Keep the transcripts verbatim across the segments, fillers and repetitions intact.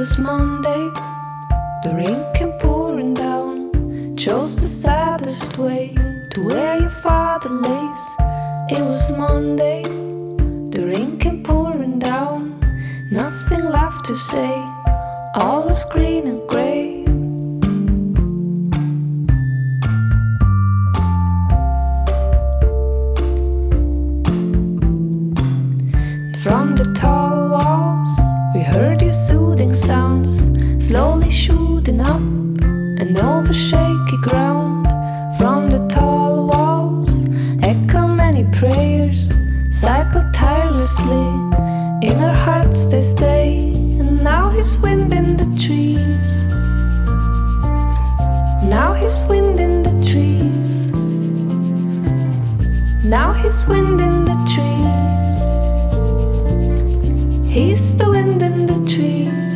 was Monday, the rain came pouring down. Chose the saddest way to where your father lays. It was Monday, the rain came pouring down. Nothing left to say, all was green and grey. From the tall walls, we heard your soothing sounds, slowly shooting up and over shaky ground. From the tall walls, echo many prayers, cycle tirelessly, in our hearts they stay. And now he's wind in the trees, now he's wind in the trees, now he's wind in the trees. He's the wind in the trees.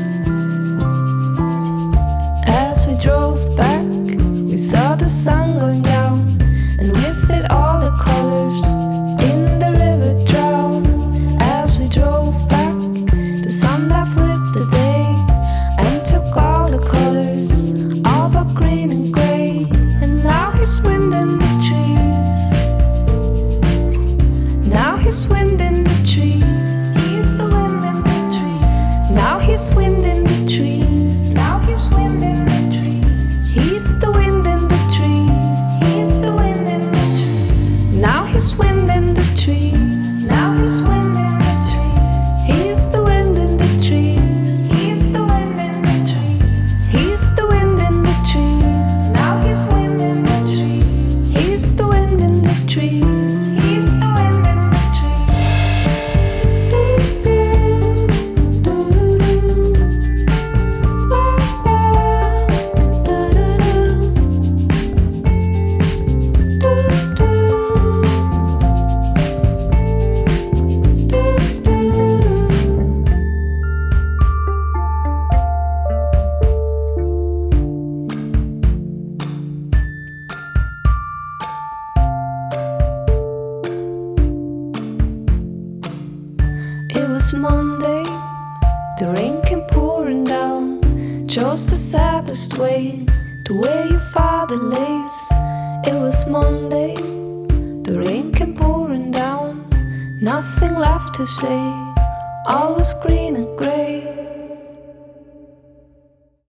As we drove back, we saw the sun going down, and with it all the colors in the river drown. As we drove back, the sun left with the day and took all the colors, all but green and grey. And now he's wind in the trees, now he's wind in the trees. Now he's wind in the trees. Now he's wind in the trees. He's the wind in the trees. He's the wind in the trees. Now he's wind in the trees. Now he's wind in the trees. He's the wind in the trees. He's the wind in the trees. He's the wind in the trees. Now he's wind in the trees. He's the wind in the trees. It was Monday, the rain came pouring down. Chose the saddest way to where your father lays. It was Monday, the rain came pouring down. Nothing left to say, all was green and grey.